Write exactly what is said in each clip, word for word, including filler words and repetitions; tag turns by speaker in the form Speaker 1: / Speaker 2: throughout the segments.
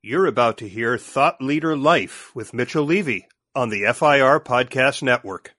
Speaker 1: You're about to hear Thought Leader Life with Mitchell Levy on the F I R Podcast Network.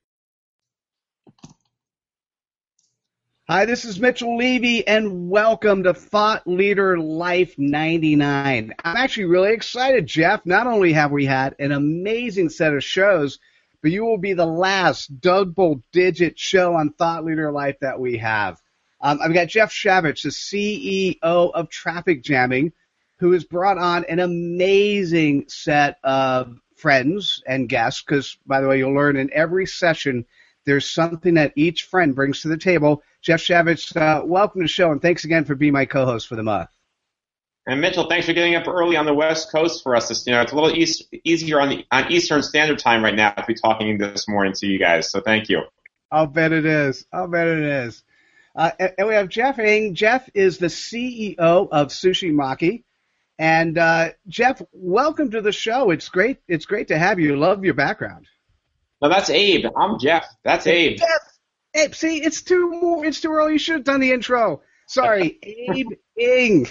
Speaker 2: Hi, this is Mitchell Levy, and welcome to Thought Leader Life ninety-nine. I'm actually really excited, Jeff. Not only have we had an amazing set of shows, but you will be the last double-digit show on Thought Leader Life that we have. Um, I've got Jeff Shavich, the C E O of Traffic Jamming, who has brought on an amazing set of friends and guests, because, by the way, you'll learn in every session there's something that each friend brings to the table. Jeff Shavich, uh, welcome to the show, and thanks again for being my co-host for the month.
Speaker 3: And Mitchell, thanks for getting up early on the West Coast for us. This, you know, it's a little east, easier on the on Eastern Standard Time right now to be talking this morning to you guys. So thank you.
Speaker 2: I'll bet it is. I'll bet it is. Uh, and, and we have Jeff Ng. Jeff is the C E O of Sushi Maki. And uh, Jeff, welcome to the show. It's great. It's great to have you. Love your background.
Speaker 3: No, that's Abe. I'm Jeff. That's Abe.
Speaker 2: Jeff. Abe, see, it's too more. It's too early. You should have done the intro. Sorry, Abe Ng,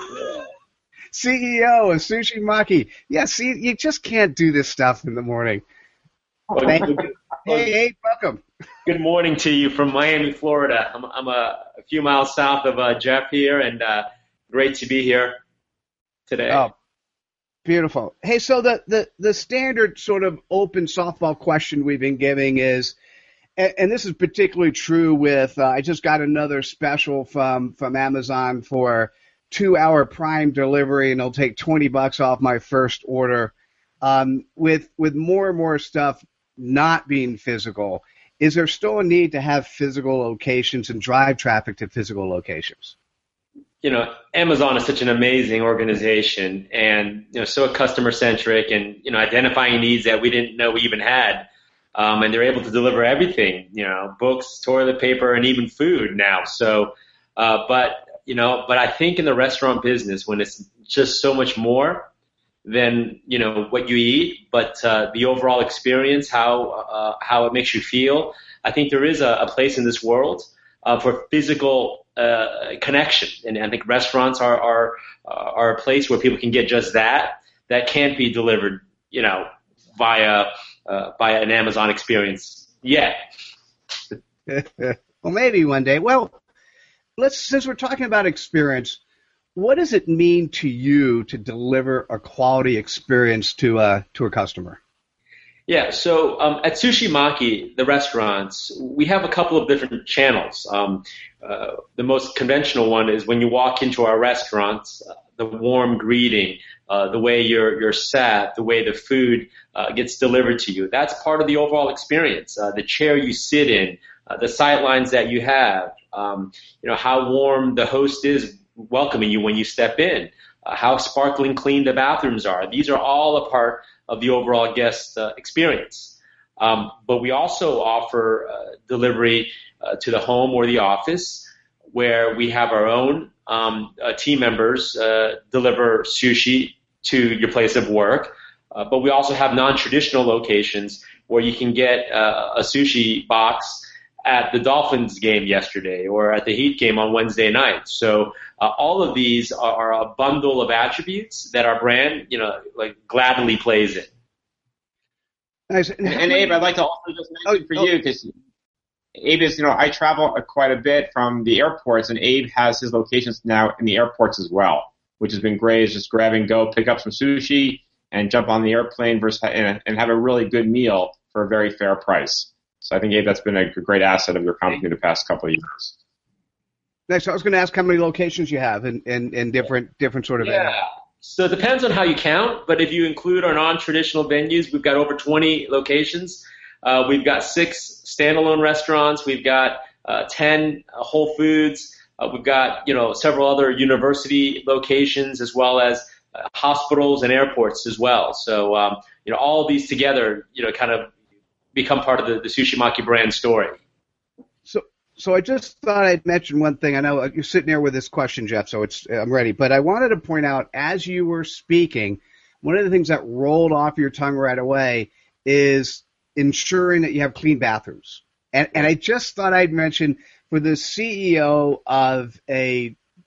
Speaker 2: C E O of Sushi Maki. Yeah, see, you just can't do this stuff in the morning. Thank you. Hey, Abe, welcome.
Speaker 4: Good morning to you from Miami, Florida. I'm, I'm a, a few miles south of uh, Jeff here, and uh, great to be here today.
Speaker 2: Oh, beautiful. Hey, so the, the, the standard sort of open softball question we've been giving is, and, and this is particularly true with, uh, I just got another special from, from Amazon for two-hour Prime delivery, and it'll take twenty bucks off my first order. Um, with with more and more stuff not being physical, is there still a need to have physical locations and drive traffic to physical locations?
Speaker 4: You know, Amazon is such an amazing organization, and you know, so customer centric, and you know, identifying needs that we didn't know we even had, um, and they're able to deliver everything. You know, books, toilet paper, and even food now. So, uh, but you know, but I think in the restaurant business, when it's just so much more than you know what you eat, but uh, the overall experience, how uh, how it makes you feel, I think there is a, a place in this world uh, for physical Uh, connection, and I think restaurants are are uh, are a place where people can get just that. That can't be delivered, you know, via uh, via an Amazon experience yet.
Speaker 2: Well, maybe one day. Well, let's since we're talking about experience, what does it mean to you to deliver a quality experience to a to a customer?
Speaker 4: Yeah, so um, at Sushi Maki, the restaurants, we have a couple of different channels. Um, uh, the most conventional one is when you walk into our restaurants, uh, the warm greeting, uh, the way you're you're sat, the way the food uh, gets delivered to you. That's part of the overall experience. Uh, the chair you sit in, uh, the sight lines that you have, um, you know, how warm the host is welcoming you when you step in, uh, how sparkling clean the bathrooms are. These are all a part of the overall guest uh, experience. Um, but we also offer uh, delivery uh, to the home or the office, where we have our own um, uh, team members uh, deliver sushi to your place of work. Uh, but we also have non-traditional locations where you can get uh, a sushi box at the Dolphins game yesterday or at the Heat game on Wednesday night. So uh, all of these are, are a bundle of attributes that our brand, you know, like gladly plays in.
Speaker 2: Nice.
Speaker 3: And, and Abe, I'd like to also just mention oh, for oh. you, because Abe is, you know, I travel quite a bit from the airports, and Abe has his locations now in the airports as well, which has been great. It's just grab and go, pick up some sushi, and jump on the airplane versus, and, and have a really good meal for a very fair price. So I think, Abe, that's been a great asset of your company the past couple of years.
Speaker 2: Next, I was going to ask how many locations you have in, in, in different different sort of
Speaker 4: yeah.
Speaker 2: areas.
Speaker 4: So it depends on how you count, but if you include our non-traditional venues, we've got over twenty locations. Uh, we've got six standalone restaurants. We've got uh, ten uh, Whole Foods. Uh, we've got, you know, several other university locations, as well as uh, hospitals and airports as well. So, um, you know, all of these together, you know, kind of become part of the, the Sushi Maki brand story.
Speaker 2: So, so I just thought I'd mention one thing. I know you're sitting there with this question, Jeff, so it's I'm ready. But I wanted to point out, as you were speaking, one of the things that rolled off your tongue right away is ensuring that you have clean bathrooms. And, and I just thought I'd mention, for the C E O of a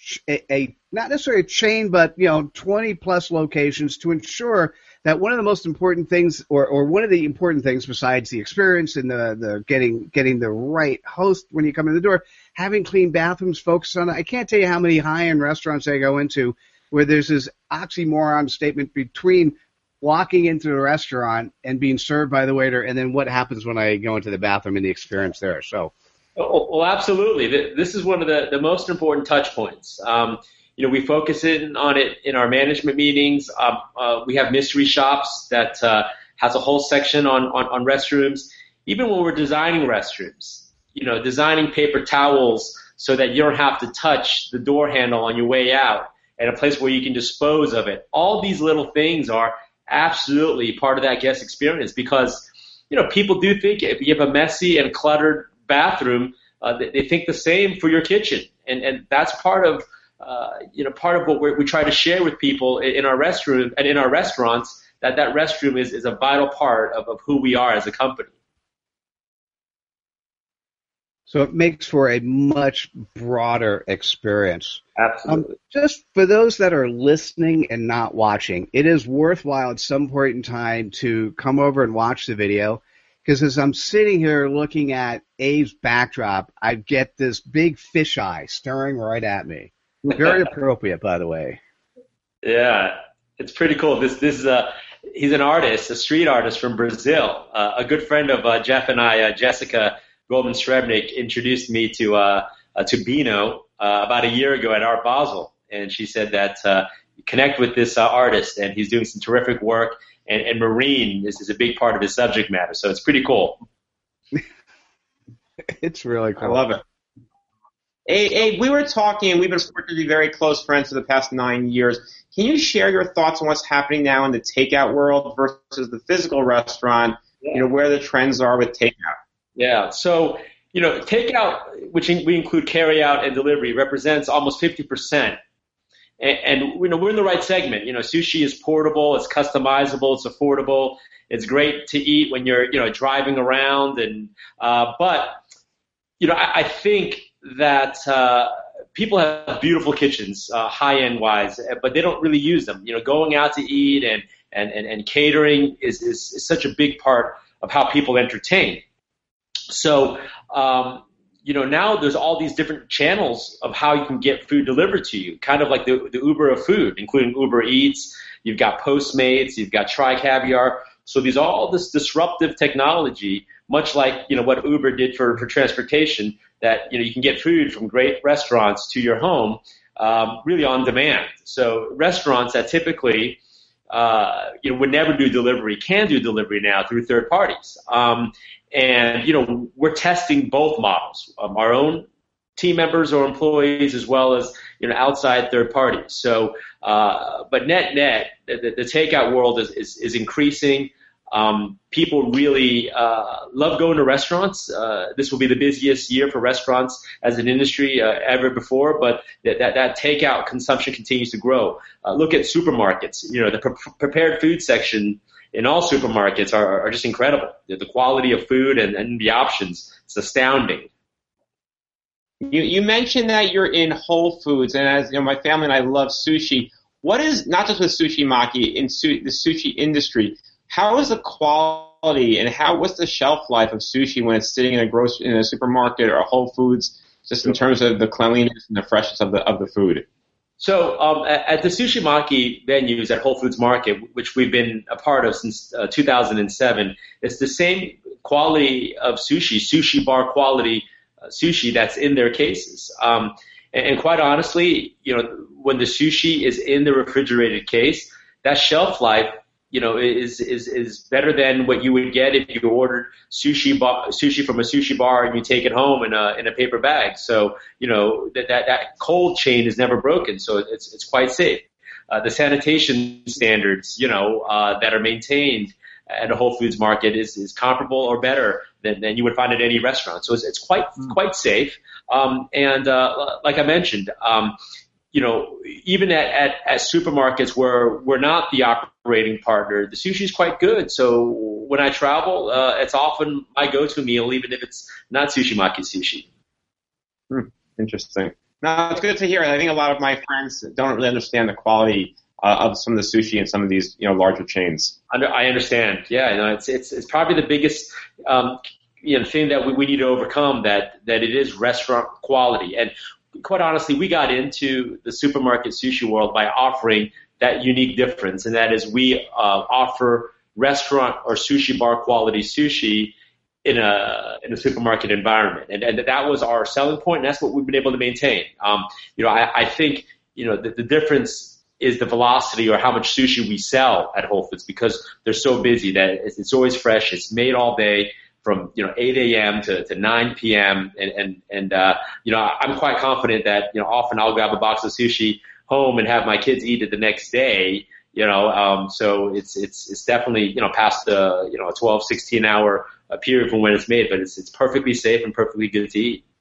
Speaker 2: a, a not necessarily a chain, but you know, twenty plus locations to ensure that one of the most important things, or, or one of the important things besides the experience and the, the getting getting the right host when you come in the door, having clean bathrooms, focus on. I can't tell you how many high-end restaurants I go into where there's this oxymoron statement between walking into a restaurant and being served by the waiter, and then what happens when I go into the bathroom and the experience there. So.
Speaker 4: Oh, well, absolutely. This is one of the, the most important touch points. Um, you know, we focus in on it in our management meetings. Um, uh, we have mystery shops that uh, has a whole section on, on, on restrooms. Even when we're designing restrooms, you know, designing paper towels so that you don't have to touch the door handle on your way out, and a place where you can dispose of it. All these little things are absolutely part of that guest experience because, you know, people do think if you have a messy and cluttered bathroom, uh, they, they think the same for your kitchen, and and that's part of uh, you know part of what we're, we try to share with people in our restroom and in our restaurants, that that restroom is, is a vital part of, of who we are as a company.
Speaker 2: So it makes for a much broader experience.
Speaker 4: Absolutely.
Speaker 2: Um, just for those that are listening and not watching, it is worthwhile at some point in time to come over and watch the video. Because as I'm sitting here looking at Abe's backdrop, I get this big fisheye staring right at me. Very appropriate, by the way.
Speaker 4: Yeah, it's pretty cool. This this is a he's an artist, a street artist from Brazil. Uh, a good friend of uh, Jeff and I, uh, Jessica Goldman Srebnick, introduced me to uh, uh, to Bino uh, about a year ago at Art Basel, and she said that uh, connect with this uh, artist, and he's doing some terrific work. And, and marine is, is a big part of his subject matter, so it's pretty cool.
Speaker 2: It's really cool.
Speaker 3: I love it. Hey, hey, we were talking, we've been fortunate to be very close friends for the past nine years. Can you share your thoughts on what's happening now in the takeout world versus the physical restaurant, yeah. you know, where the trends are with takeout?
Speaker 4: Yeah, so, you know, takeout, which we include carry out and delivery, represents almost fifty percent. And, and you know, we're in the right segment. You know, sushi is portable, it's customizable, it's affordable, it's great to eat when you're, you know, driving around. And uh, but you know, I, I think that uh, people have beautiful kitchens, uh, high-end wise, but they don't really use them. You know, going out to eat and and and, and catering is, is is such a big part of how people entertain. So. Um, You know, now there's all these different channels of how you can get food delivered to you, kind of like the, the Uber of food, including Uber Eats. You've got Postmates, you've got TriCaviar. So there's all this disruptive technology, much like, you know, what Uber did for, for transportation, that, you know, you can get food from great restaurants to your home, um, really on demand. So restaurants that typically, uh, you know, would never do delivery can do delivery now through third parties. Um, And, you know, we're testing both models, um, our own team members or employees as well as, you know, outside third parties. So, uh, but net net, the, the takeout world is, is, is increasing. Um, people really uh, love going to restaurants. Uh, this will be the busiest year for restaurants as an industry uh, ever before, but that, that, that takeout consumption continues to grow. Uh, look at supermarkets. You know, the pre- prepared food section in all supermarkets are, are just incredible. The quality of food and, and the options, it's astounding.
Speaker 3: You, you mentioned that you're in Whole Foods, and as you know, my family and I love sushi. What is, not just with Sushi Maki, in su- the sushi industry, how is the quality and how what's the shelf life of sushi when it's sitting in a grocery, in a supermarket or a Whole Foods, just in terms of the cleanliness and the freshness of the of the food?
Speaker 4: So um, at, at the Sushi Maki venues at Whole Foods Market, which we've been a part of since uh, two thousand seven, it's the same quality of sushi, sushi bar quality uh, sushi that's in their cases. Um, and, and quite honestly, you know, when the sushi is in the refrigerated case, that shelf life, you know, is is is better than what you would get if you ordered sushi bar, sushi from a sushi bar and you take it home in a in a paper bag. So, you know, that that, that cold chain is never broken, so it's it's quite safe. Uh, the sanitation standards, you know, uh, that are maintained at a Whole Foods Market is is comparable or better than, than you would find at any restaurant. So it's it's quite mm. quite safe. Um, and uh, like I mentioned, um, you know, even at, at, at supermarkets where we're not the operating partner, the sushi is quite good. So when I travel, uh, it's often my go-to meal, even if it's not Sushi Maki sushi.
Speaker 3: Hmm, interesting. No, it's good to hear. And I think a lot of my friends don't really understand the quality uh, of some of the sushi in some of these, you know, larger chains.
Speaker 4: I understand. Yeah, no, it's it's it's probably the biggest um, you know thing that we, we need to overcome, that that it is restaurant quality. And quite honestly, we got into the supermarket sushi world by offering that unique difference, and that is we uh, offer restaurant or sushi bar quality sushi in a in a supermarket environment, and, and that was our selling point, and that's what we've been able to maintain. Um, you know, I, I think you know the, the difference is the velocity or how much sushi we sell at Whole Foods, because they're so busy that it's, it's always fresh. It's made all day from you know eight a.m. to, to nine p.m. and and and uh, you know I'm quite confident that you know often I'll grab a box of sushi home and have my kids eat it the next day. You know, um, so it's it's it's definitely you know past the you know a twelve, sixteen hour period from when it's made, but it's it's perfectly safe and perfectly good to eat.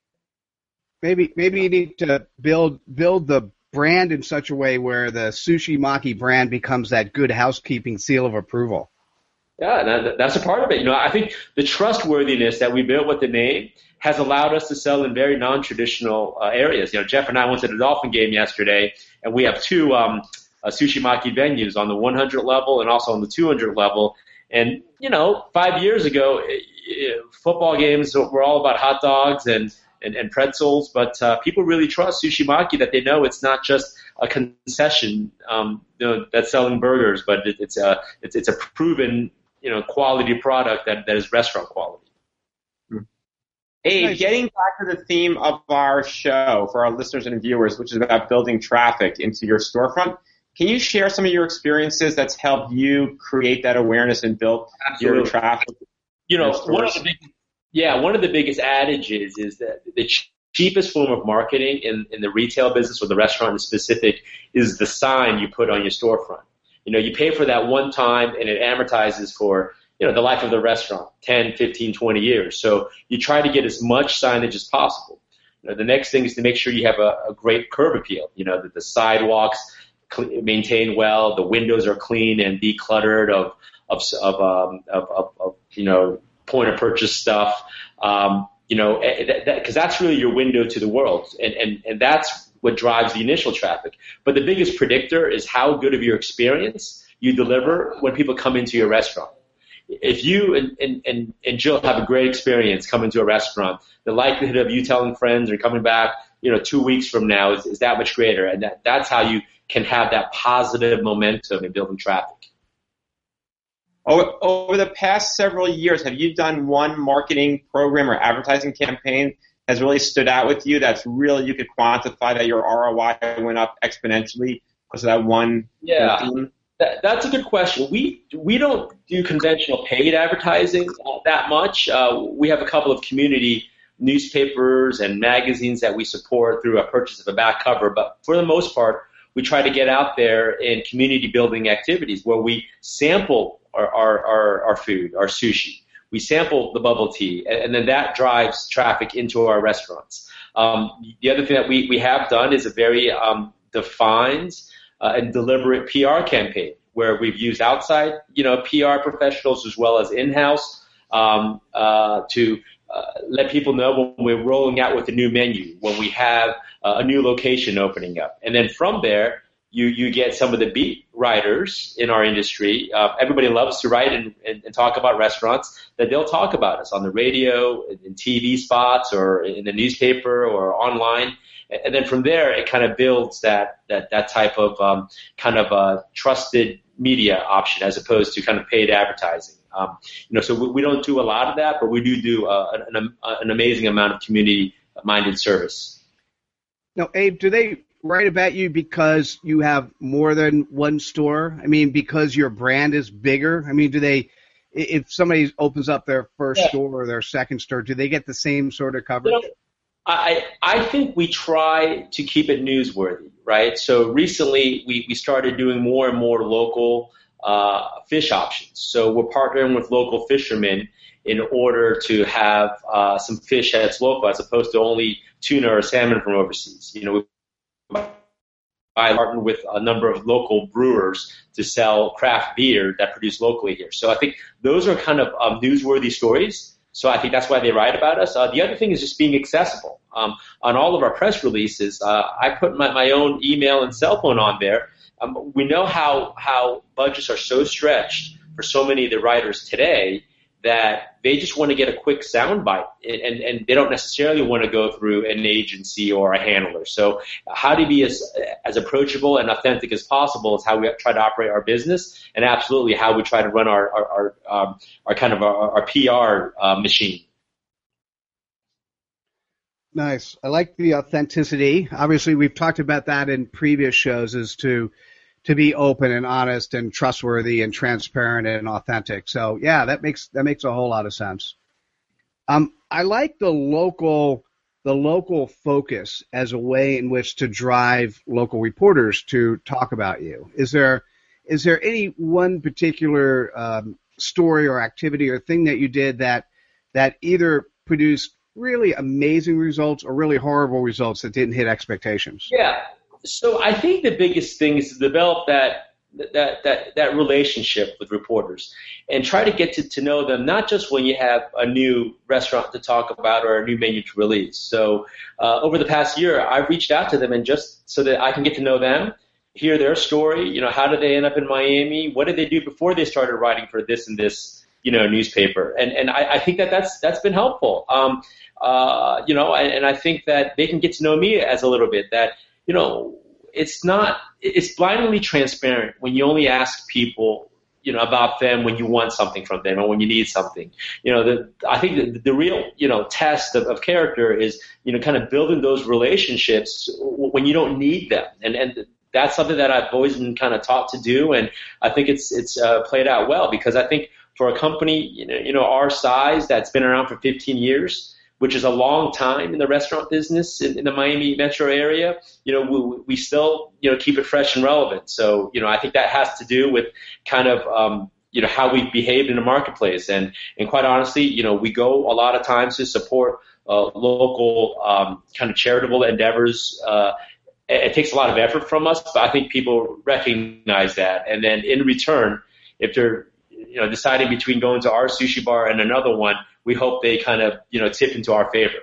Speaker 2: Maybe maybe you need to build build the brand in such a way where the Sushi Maki brand becomes that good housekeeping seal of approval.
Speaker 4: Yeah, that, that's a part of it. You know, I think the trustworthiness that we built with the name has allowed us to sell in very non-traditional uh, areas. You know, Jeff and I went to the Dolphin game yesterday, and we have two um, uh, Sushi Maki venues on the one hundred level and also on the two hundred level. And, you know, five years ago, it, football games were all about hot dogs and And, and pretzels, but uh, people really trust Sushi Maki, that they know it's not just a concession um, you know, that's selling burgers, but it, it's a it's, it's a proven you know quality product that, that is restaurant quality.
Speaker 3: Hey, nice. Getting back to the theme of our show for our listeners and viewers, which is about building traffic into your storefront, can you share some of your experiences that's helped you create that awareness and build Absolutely. Your traffic?
Speaker 4: You know, one of the big Yeah, one of the biggest adages is that the ch- cheapest form of marketing in, in the retail business or the restaurant in specific is the sign you put on your storefront. You know, you pay for that one time and it amortizes for, you know, the life of the restaurant, ten, fifteen, twenty years. So you try to get as much signage as possible. You know, the next thing is to make sure you have a, a great curb appeal, you know, that the sidewalks cl- maintain well, the windows are clean and decluttered of, of, of, um, of, of, of you know, point of purchase stuff, um, you know, because that, that, that's really your window to the world, and, and, and that's what drives the initial traffic. But the biggest predictor is how good of your experience you deliver when people come into your restaurant. If you and, and, and, and Jill have a great experience coming to a restaurant, the likelihood of you telling friends or coming back, you know, two weeks from now is, is that much greater, and that, that's how you can have that positive momentum in building traffic.
Speaker 3: Over the past several years, have you done one marketing program or advertising campaign has really stood out with you that's really you could quantify that your R O I went up exponentially because of that one
Speaker 4: yeah,
Speaker 3: theme?
Speaker 4: That, that's a good question. We we don't do conventional paid advertising uh, that much. Uh, we have a couple of community newspapers and magazines that we support through a purchase of a back cover, but for the most part, we try to get out there in community building activities where we sample Our, our, our, our food, our sushi. We sample the bubble tea, and, and then that drives traffic into our restaurants. Um, the other thing that we, we have done is a very um, defined uh, and deliberate P R campaign where we've used outside, you know, P R professionals as well as in-house um, uh, to uh, let people know when we're rolling out with a new menu, when we have uh, a new location opening up. And then from there, You, you get some of the beat writers in our industry. Uh, everybody loves to write and, and, and talk about restaurants, that they'll talk about us on the radio, in, in T V spots, or in the newspaper or online. And then from there, it kind of builds that that, that type of um, kind of a trusted media option as opposed to kind of paid advertising. Um, you know, so we, we don't do a lot of that, but we do do uh, an, an amazing amount of community-minded service.
Speaker 2: Now, Abe, do they write about you because you have more than one store? I mean, because your brand is bigger? I mean, do they, if somebody opens up their first yeah. store or their second store, do they get the same sort of coverage?
Speaker 4: You know, I, I think we try to keep it newsworthy, right? So recently we, we started doing more and more local uh, fish options. So we're partnering with local fishermen in order to have uh, some fish that's local as opposed to only tuna or salmon from overseas. You know, we I partnered with a number of local brewers to sell craft beer that produce locally here. So I think those are kind of um, newsworthy stories. So I think that's why they write about us. Uh, the other thing is just being accessible. Um, on all of our press releases, uh, I put my, my own email and cell phone on there. Um, we know how, how budgets are so stretched for so many of the writers today that they just want to get a quick soundbite, and, and they don't necessarily want to go through an agency or a handler. So how to be as, as approachable and authentic as possible is how we try to operate our business, and absolutely how we try to run our, our, our, um, our kind of our, our P R uh, machine.
Speaker 2: Nice. I like the authenticity. Obviously, we've talked about that in previous shows, is to to be open and honest and trustworthy and transparent and authentic. So yeah, that makes that makes a whole lot of sense. Um, I like the local the local focus as a way in which to drive local reporters to talk about you. Is there is there any one particular um, story or activity or thing that you did that that either produced really amazing results or really horrible results that didn't hit expectations?
Speaker 4: Yeah. So I think the biggest thing is to develop that that that that relationship with reporters and try to get to, to know them, not just when you have a new restaurant to talk about or a new menu to release. So uh, over the past year, I've reached out to them, and just so that I can get to know them, hear their story. You know, how did they end up in Miami? What did they do before they started writing for this and this, you know, newspaper? And and I, I think that that's that's been helpful. Um, uh, you know, and, and I think that they can get to know me as a little bit. That you know, it's not, it's blindly transparent when you only ask people, you know, about them when you want something from them or when you need something. You know, the, I think the, the real, you know, test of, of character is, you know, kind of building those relationships when you don't need them. And, and that's something that I've always been kind of taught to do. And I think it's, it's uh, played out well, because I think for a company, you know, you know, our size that's been around for fifteen years, which is a long time in the restaurant business in, in the Miami metro area, you know, we, we still, you know, keep it fresh and relevant. So, you know, I think that has to do with kind of, um, you know, how we've behaved in the marketplace. And, and quite honestly, you know, we go a lot of times to support uh, local um, kind of charitable endeavors. Uh, it, it takes a lot of effort from us, but I think people recognize that. And then in return, if they're, you know, deciding between going to our sushi bar and another one, we hope they kind of, you know, tip into our favor.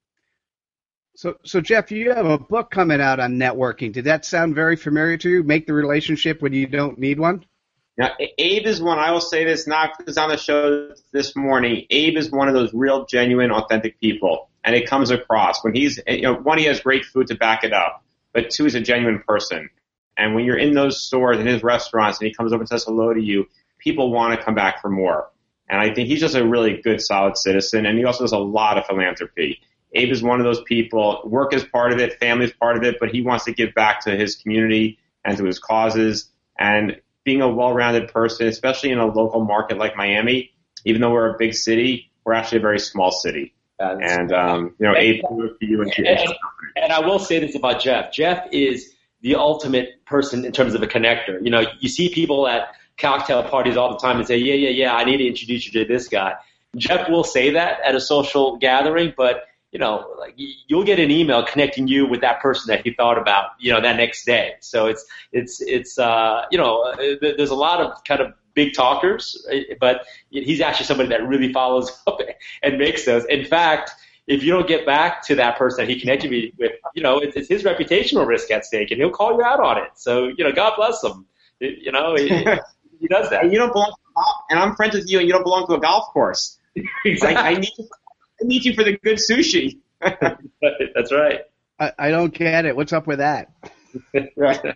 Speaker 2: So, so Jeff, you have a book coming out on networking. Did that sound very familiar to you? Make the relationship when you don't need one?
Speaker 3: Now, Abe is one, I will say this, not because on the show this morning, Abe is one of those real, genuine, authentic people. And it comes across. When he's, you know, one, he has great food to back it up. But two, he's a genuine person. And when you're in those stores, in his restaurants, and he comes over and says hello to you, people want to come back for more. And I think he's just a really good, solid citizen, and he also does a lot of philanthropy. Abe is one of those people. Work is part of it, family is part of it, but he wants to give back to his community and to his causes. And being a well-rounded person, especially in a local market like Miami, even though we're a big city, we're actually a very small city. And, um, you know, Abe, for you and,
Speaker 4: and, and I will say this about Jeff. Jeff is the ultimate person in terms of a connector. You know, you see people at cocktail parties all the time and say, yeah, yeah, yeah, I need to introduce you to this guy. Jeff will say that at a social gathering, but, you know, like you'll get an email connecting you with that person that he thought about, you know, that next day. So it's, it's, it's, uh, you know, there's a lot of kind of big talkers, but he's actually somebody that really follows up and makes those. In fact, if you don't get back to that person that he connected me with, you know, it's, it's his reputational risk at stake, and he'll call you out on it. So, you know, God bless him. You know, he, he does that.
Speaker 3: And you don't belong to golf, and I'm friends with you, and you don't belong to a golf course.
Speaker 4: Exactly.
Speaker 3: Like, I need you. I need you for the good sushi.
Speaker 4: That's right.
Speaker 2: I, I don't get it. What's up with that?
Speaker 3: Right.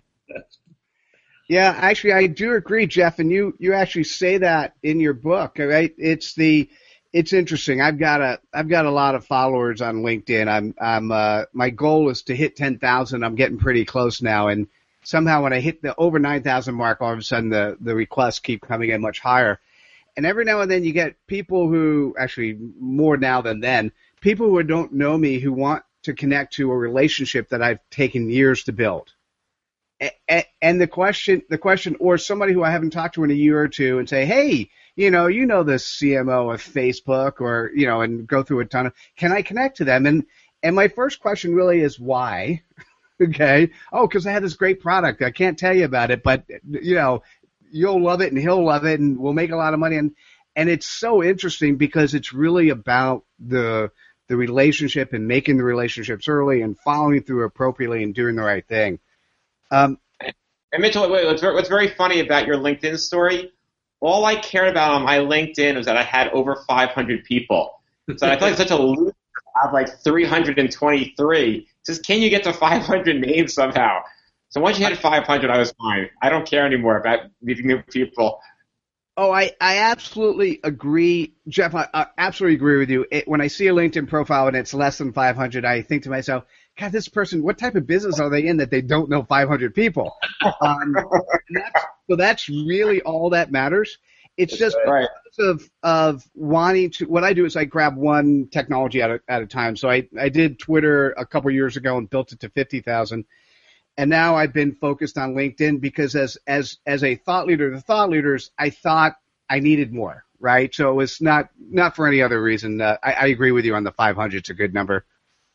Speaker 2: Yeah, actually, I do agree, Jeff, and you, you actually say that in your book, right? It's the it's interesting. I've got a I've got a lot of followers on LinkedIn. I'm I'm uh, my goal is to hit ten thousand. I'm getting pretty close now, and somehow when I hit the over nine thousand mark, all of a sudden the the requests keep coming in much higher. And every now and then you get people who, actually more now than then, people who don't know me who want to connect to a relationship that I've taken years to build. And the question, the question, or somebody who I haven't talked to in a year or two and say, hey, you know, you know the C M O of Facebook, or, you know, and go through a ton of, can I connect to them? And, and my first question really is why? Okay. Oh, because I have this great product. I can't tell you about it, but, you know, you'll love it and he'll love it and we'll make a lot of money. And, And it's so interesting because it's really about the the relationship and making the relationships early and following through appropriately and doing the right thing. Um,
Speaker 3: and Mitchell, wait, what's, what's very funny about your LinkedIn story, all I cared about on my LinkedIn was that I had over five hundred people. So I feel like such a loser to have like three hundred twenty-three. Just can you get to five hundred names somehow? So once you hit five hundred, I was fine. I don't care anymore about meeting new people.
Speaker 2: Oh, I, I absolutely agree, Jeff. I, I absolutely agree with you. It, when I see a LinkedIn profile and it's less than five hundred, I think to myself, God, this person, what type of business are they in that they don't know five hundred people? Um, and that's, so that's really all that matters. It's just
Speaker 3: right.
Speaker 2: because of, of wanting to – what I do is I grab one technology at a, at a time. So I, I did Twitter a couple years ago and built it to fifty thousand. And now I've been focused on LinkedIn because as as as a thought leader, the thought leaders, I thought I needed more, right? So it was not not for any other reason. Uh, I, I agree with you on the five hundred. It's a good number.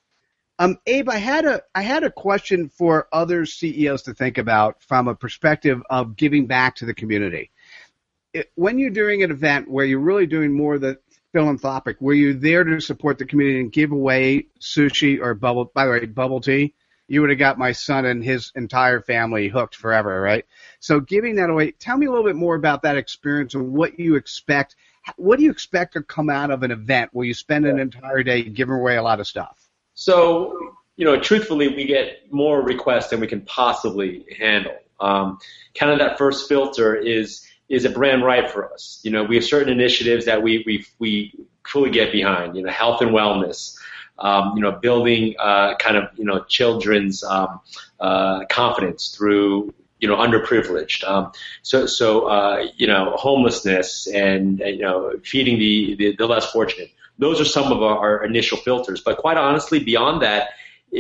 Speaker 2: Um, Abe, I had a I had a question for other C E Os to think about from a perspective of giving back to the community. It, when you're doing an event where you're really doing more of the philanthropic, where you're there to support the community and give away sushi or bubble, by the way, bubble tea, you would have got my son and his entire family hooked forever, right? So giving that away, tell me a little bit more about that experience and what you expect. What do you expect to come out of an event where you spend an entire day giving away a lot of stuff?
Speaker 4: So, you know, truthfully, we get more requests than we can possibly handle. Um, kind of that first filter is, is a brand right for us? You know, we have certain initiatives that we, we, we fully get behind, you know, health and wellness. Um, you know, building uh, kind of, you know, children's um, uh, confidence through, you know, underprivileged. Um, so, so uh, you know, homelessness and, you know, feeding the, the, the less fortunate. Those are some of our, our initial filters. But quite honestly, beyond that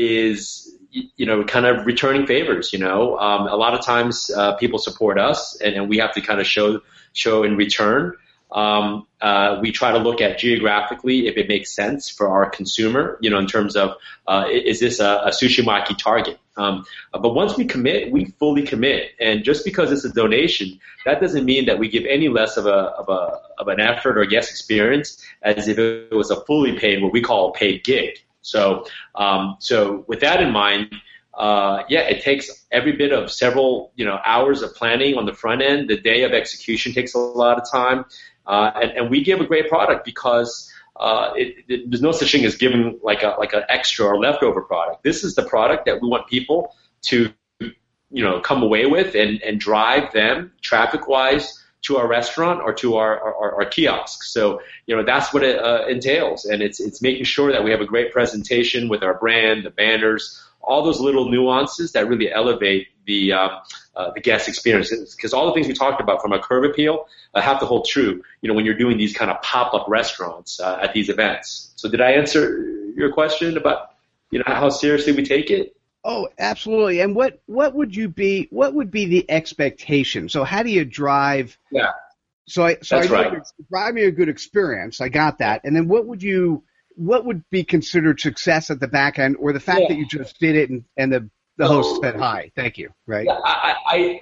Speaker 4: is, you know, kind of returning favors, you know. Um, a lot of times uh, people support us, and, and we have to kind of show show in return. Um, uh, we try to look at geographically if it makes sense for our consumer, you know, in terms of uh, is this a, a Sushi Maki target? Um, but once we commit, we fully commit. And just because it's a donation, that doesn't mean that we give any less of a of a of an effort or guest experience as if it was a fully paid, what we call a paid gig. So, um, so with that in mind. Uh, yeah, it takes every bit of several, you know, hours of planning on the front end. The day of execution takes a lot of time, uh, and, and we give a great product because uh, it, it, there's no such thing as giving like a like an extra or leftover product. This is the product that we want people to, you know, come away with and, and drive them traffic-wise to our restaurant or to our, our, our kiosk. So, you know, that's what it uh, entails, and it's it's making sure that we have a great presentation with our brand, the banners, all those little nuances that really elevate the um, uh, the guest experience. Because all the things we talked about from a curb appeal uh, have to hold true, you know, when you're doing these kind of pop-up restaurants uh, at these events. So did I answer your question about, you know, how seriously we take it?
Speaker 2: Oh, absolutely. And what, what would you be? What would be the expectation? So how do you drive?
Speaker 4: Yeah.
Speaker 2: So I so
Speaker 4: That's
Speaker 2: I
Speaker 4: right.
Speaker 2: drive me a good experience. I got that. And then what would you? What would be considered success at the back end, or the fact
Speaker 4: Yeah.
Speaker 2: that you just did it and, and the the host said hi, thank you, right?
Speaker 4: Yeah, I, I,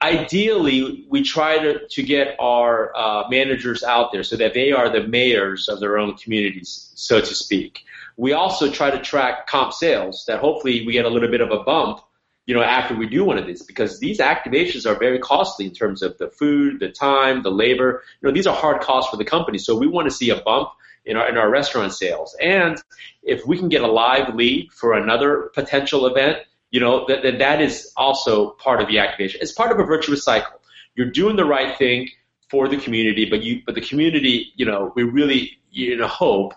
Speaker 4: ideally, we try to, to get our uh, managers out there so that they are the mayors of their own communities, so to speak. We also try to track comp sales that hopefully we get a little bit of a bump, you know, after we do one of these, because these activations are very costly in terms of the food, the time, the labor. You know, these are hard costs for the company, so we want to see a bump in our in our restaurant sales. And if we can get a live lead for another potential event, you know, then that, that is also part of the activation. It's part of a virtuous cycle. You're doing the right thing for the community, but you but the community, you know, we really, you know, hope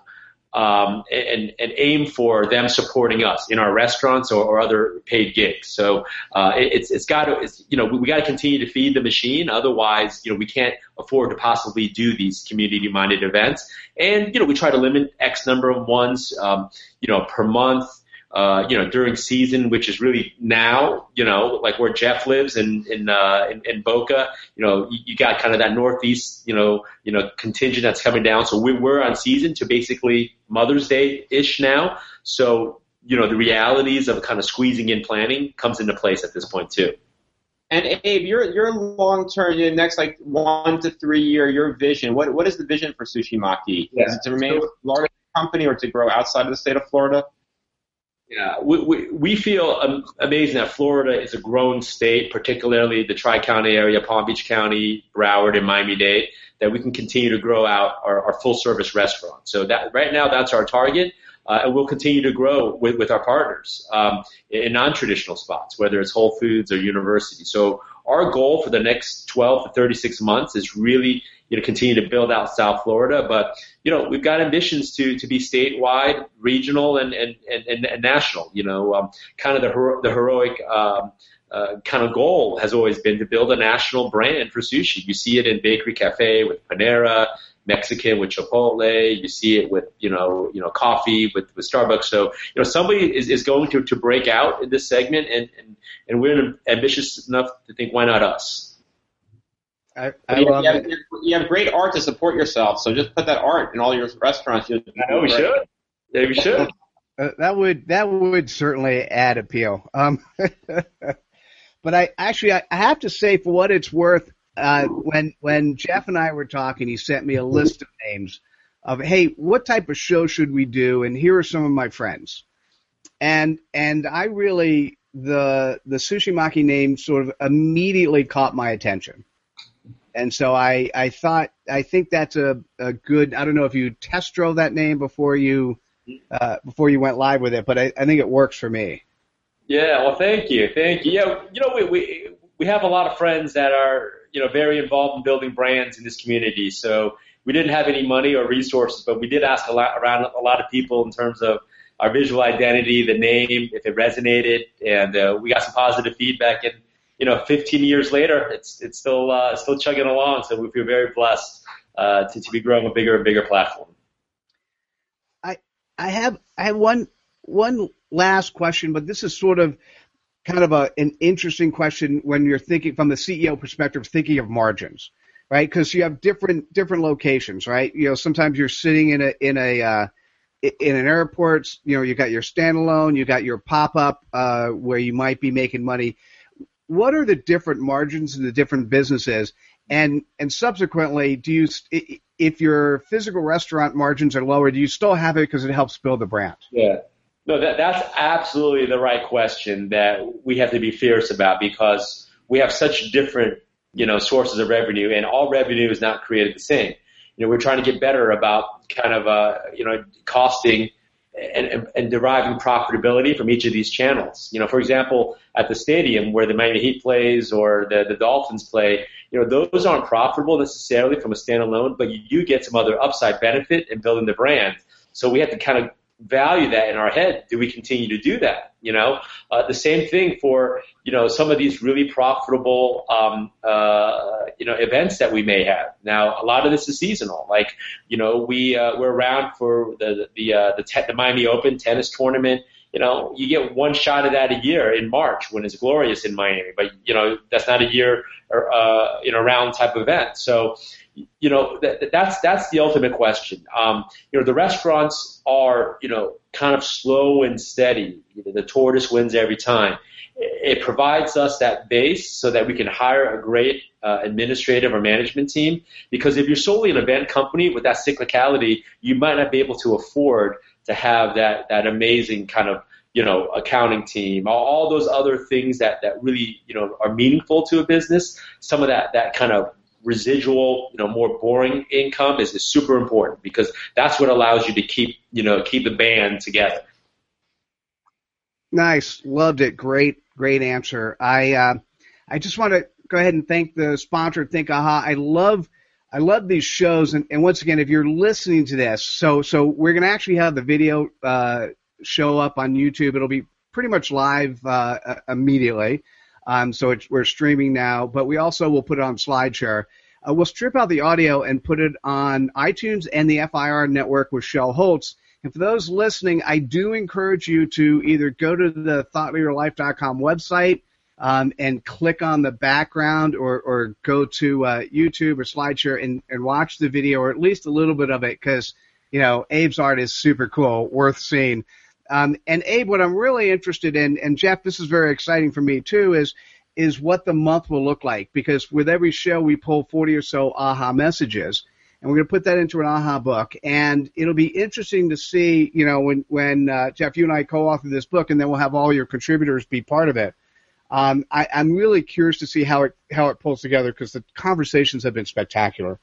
Speaker 4: um, and and aim for them supporting us in our restaurants or, or other paid gigs. So uh, it, it's it's got to, it's, you know, we, we got to continue to feed the machine. Otherwise, you know, we can't afford to possibly do these community-minded events. And you know, we try to limit X number of ones, um, you know, per month. Uh, you know, during season, which is really now, you know, like where Jeff lives in in uh, in, in Boca, you know, you, you got kind of that northeast, you know, you know, contingent that's coming down. So we, we're on season to basically Mother's Day ish now. So you know, the realities of kind of squeezing in planning comes into place at this point too.
Speaker 3: And Abe, your your long term, your next like one to three year, your vision. What what is the vision for Sushi Maki?
Speaker 4: Yeah.
Speaker 3: Is it to remain a Florida company or to grow outside of the state of Florida?
Speaker 4: Yeah, we, we, we feel um, amazing that Florida is a growing state, particularly the Tri-County area, Palm Beach County, Broward, and Miami-Dade, that we can continue to grow out our, our full-service restaurant. So that right now, that's our target, uh, and we'll continue to grow with, with our partners um, in non-traditional spots, whether it's Whole Foods or university. So our goal for the next twelve to thirty-six months is really you know, continue to build out South Florida. But, you know, we've got ambitions to, to be statewide, regional, and, and, and, and national. You know, um, kind of the, hero, the heroic um, uh, kind of goal has always been to build a national brand for sushi. You see it in Bakery Cafe with Panera, Mexican with Chipotle. You see it with, you know, you know, coffee with, with Starbucks. So, you know, somebody is, is going to, to break out in this segment, and, and, and we're ambitious enough to think, why not us?
Speaker 2: I, I
Speaker 3: you,
Speaker 2: love
Speaker 3: you, have,
Speaker 2: it.
Speaker 3: you have great art to support yourself, so just put that art in all your restaurants. You'll,
Speaker 4: I know we should. Yeah, we should.
Speaker 2: Uh, that would that would certainly add appeal. Um, but I actually I have to say, for what it's worth, uh, when when Jeff and I were talking, he sent me a list of names of, hey, what type of show should we do? And here are some of my friends. And and I really the the Sushi Maki name sort of immediately caught my attention. And so I, I thought, I think that's a, a good, I don't know if you test drove that name before you, uh, before you went live with it, but I, I think it works for me.
Speaker 4: Yeah, well, thank you. Thank you. Yeah, you know, we, we, we have a lot of friends that are, you know, very involved in building brands in this community. So we didn't have any money or resources, but we did ask a lot around a lot of people in terms of our visual identity, the name, if it resonated, and uh, we got some positive feedback. And you know, fifteen years later, it's it's still uh, still chugging along. So we feel very blessed uh, to to be growing a bigger and bigger platform.
Speaker 2: I I have I have one one last question, but this is sort of kind of a an interesting question when you're thinking from the C E O perspective, thinking of margins, right? Because you have different different locations, right? You know, sometimes you're sitting in a in a uh, in an airport. You know, you got your standalone, you got your pop up uh, where you might be making money. What are the different margins in the different businesses? And and subsequently, do you if your physical restaurant margins are lower, do you still have it because it helps build the brand?
Speaker 4: Yeah. No, that that's absolutely the right question that we have to be fierce about, because we have such different, you know, sources of revenue, and all revenue is not created the same. You know, we're trying to get better about kind of, uh, you know, costing and, and, and deriving profitability from each of these channels. You know, for example, at the stadium where the Miami Heat plays or the, the Dolphins play, you know, those aren't profitable necessarily from a standalone, but you do get some other upside benefit in building the brand. So we have to kind of value that in our head. Do we continue to do that? You know, uh, the same thing for, you know, some of these really profitable, um, uh, you know, events that we may have. Now, a lot of this is seasonal. Like, you know, we, uh, we're around for the, the, uh, the, te- the Miami Open tennis tournament. You know, you get one shot of that a year in March when it's glorious in Miami, but, you know, that's not a year or, uh, you know, round type event. So, you know, that, that's, that's the ultimate question. Um, you know, the restaurants are, you know, kind of slow and steady. You know, the tortoise wins every time. It provides us that base so that we can hire a great uh, administrative or management team, because if you're solely an event company with that cyclicality, you might not be able to afford to have that, that amazing kind of, you know, accounting team, all, all those other things that, that really, you know, are meaningful to a business. Some of that, that kind of residual, you know, more boring income is, is super important, because that's what allows you to keep, you know, keep the band together.
Speaker 2: Nice. Loved it. Great, great answer. I, uh, I just want to go ahead and thank the sponsor, Think Aha. I love, I love these shows. And, and once again, if you're listening to this, so, so we're going to actually have the video, uh, show up on YouTube. It'll be pretty much live, uh, immediately. Um, so it's, we're streaming now, but we also will put it on SlideShare. Uh, we'll strip out the audio and put it on iTunes and the F I R network with Shel Holtz. And for those listening, I do encourage you to either go to the thought leader life dot com website um, and click on the background, or, or go to uh, YouTube or SlideShare and, and watch the video, or at least a little bit of it, because, you know, Abe's art is super cool, worth seeing. Um, and Abe, what I'm really interested in, and Jeff, this is very exciting for me too, is is what the month will look like, because with every show we pull forty or so aha messages, and we're going to put that into an aha book. And it'll be interesting to see, you know, when, when uh, Jeff, you and I co-author this book, and then we'll have all your contributors be part of it. Um, I, I'm really curious to see how it how it pulls together, because the conversations have been spectacular.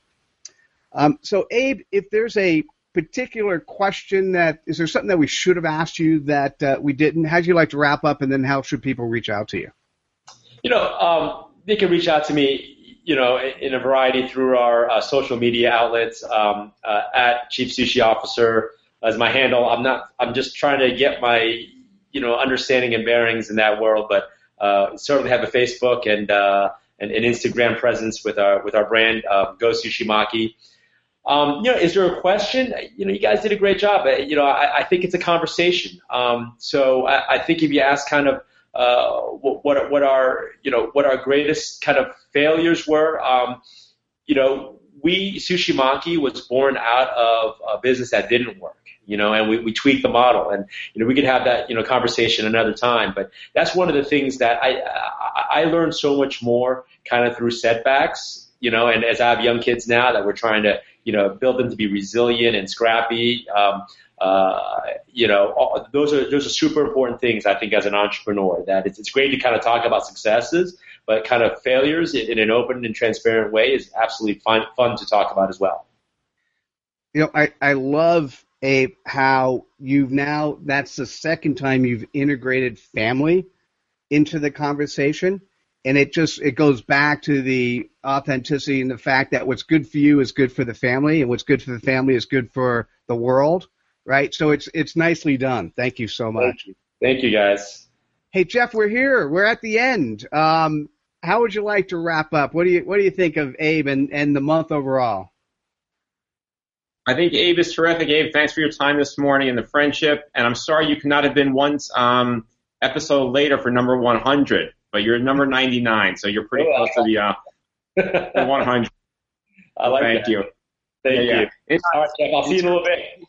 Speaker 2: Um, so, Abe, if there's a particular question that, is there something that we should have asked you that uh, we didn't? How'd you like to wrap up, and then how should people reach out to you?
Speaker 4: You know, um, they can reach out to me, you know, in a variety through our uh, social media outlets, um, uh, at Chief Sushi Officer as my handle. I'm not, I'm just trying to get my, you know, understanding and bearings in that world, but uh, certainly have a Facebook and, uh, and an Instagram presence with our, with our brand, uh, Go Sushi Maki. Um, you know, is there a question? You know, you guys did a great job. You know, I, I think it's a conversation. Um, so I, I think if you ask kind of uh, what what our you know what our greatest kind of failures were, um, you know, we Sushi Maki was born out of a business that didn't work. You know, and we, we tweaked the model, and you know we could have that you know conversation another time. But that's one of the things that I I, I learned so much more kind of through setbacks. You know, and as I have young kids now that we're trying to, you know, build them to be resilient and scrappy, um, uh, you know, all, those are those are super important things, I think, as an entrepreneur. That it's, it's great to kind of talk about successes, but kind of failures in, in an open and transparent way is absolutely fun, fun to talk about as well.
Speaker 2: You know, I, I love, Abe, how you've now, that's the second time you've integrated family into the conversation. And it just, it goes back to the authenticity and the fact that what's good for you is good for the family, and what's good for the family is good for the world, right? So it's it's nicely done. Thank you so much.
Speaker 4: Thank you, Thank you guys.
Speaker 2: Hey, Jeff, we're here. We're at the end. Um, how would you like to wrap up? What do you What do you think of Abe and, and the month overall?
Speaker 3: I think Abe is terrific. Abe, thanks for your time this morning and the friendship. And I'm sorry you could not have been one um, episode later for number one hundred. But you're number ninety-nine, so you're pretty close to the, uh, the one hundred.
Speaker 4: I like
Speaker 3: Thank
Speaker 4: that.
Speaker 3: you.
Speaker 4: Thank
Speaker 3: yeah,
Speaker 4: you.
Speaker 3: yeah.
Speaker 4: All right, Jeff, I'll see you in a little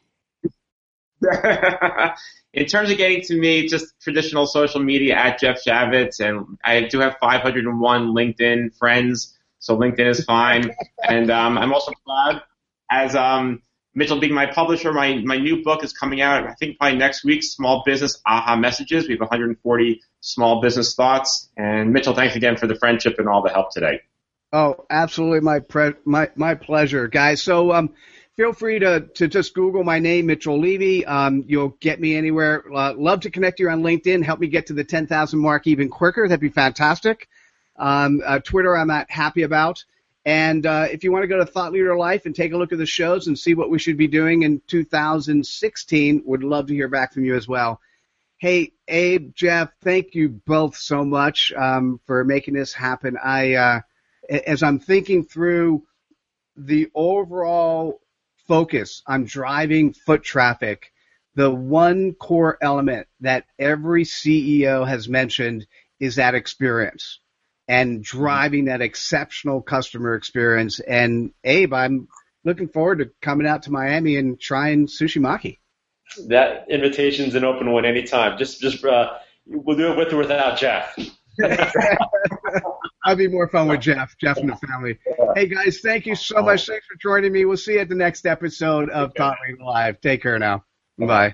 Speaker 3: bit. In terms of getting to me, just traditional social media at Jeff Javits, and I do have five hundred one LinkedIn friends, so LinkedIn is fine. And um, I'm also proud, as um, Mitchell being my publisher, my, my new book is coming out, I think, probably next week, Small Business Aha Messages. We have one hundred forty small business thoughts. And Mitchell, thanks again for the friendship and all the help today.
Speaker 2: Oh, absolutely, my pre- my my pleasure, guys. So um, feel free to, to just Google my name, Mitchell Levy. Um, you'll get me anywhere. Uh, love to connect you on LinkedIn. Help me get to the ten thousand mark even quicker. That'd be fantastic. Um, uh, Twitter, I'm at Happy About. And uh, if you want to go to Thought Leader Life and take a look at the shows and see what we should be doing in two thousand sixteen, would love to hear back from you as well. Hey, Abe, Jeff, thank you both so much um, for making this happen. I, uh, as I'm thinking through the overall focus on driving foot traffic, the one core element that every C E O has mentioned is that experience and driving that exceptional customer experience. And, Abe, I'm looking forward to coming out to Miami and trying Sushi Maki.
Speaker 4: That invitation's an open one anytime. Just, just uh, we'll do it with or without Jeff.
Speaker 2: I'll be more fun with Jeff, Jeff and the family. Hey, guys, thank you so much. Thanks for joining me. We'll see you at the next episode of Thought Leader Live. Take care now. Bye.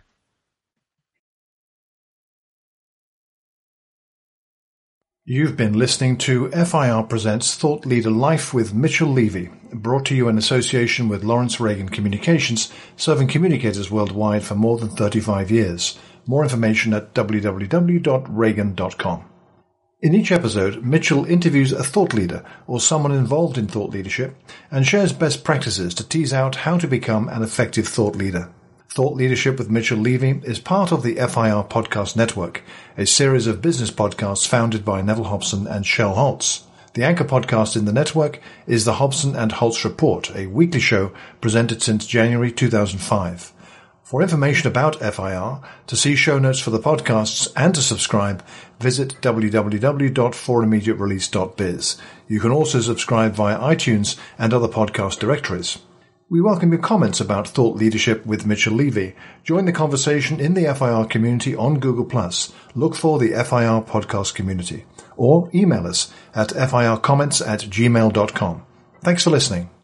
Speaker 5: You've been listening to F I R Presents Thought Leader Life with Mitchell Levy, brought to you in association with Lawrence Reagan Communications, serving communicators worldwide for more than thirty-five years. More information at w w w dot reagan dot com. In each episode, Mitchell interviews a thought leader or someone involved in thought leadership and shares best practices to tease out how to become an effective thought leader. Thought Leadership with Mitchell Levy is part of the F I R Podcast Network, a series of business podcasts founded by Neville Hobson and Shell Holtz. The anchor podcast in the network is the Hobson and Holtz Report, a weekly show presented since January two thousand five. For information about F I R, to see show notes for the podcasts, and to subscribe, visit w w w dot for immediate release dot biz. You can also subscribe via iTunes and other podcast directories. We welcome your comments about Thought Leadership with Mitchell Levy. Join the conversation in the F I R community on Google plus. Look for the F I R podcast community. Or email us at fircomments at gmail dot com. Thanks for listening.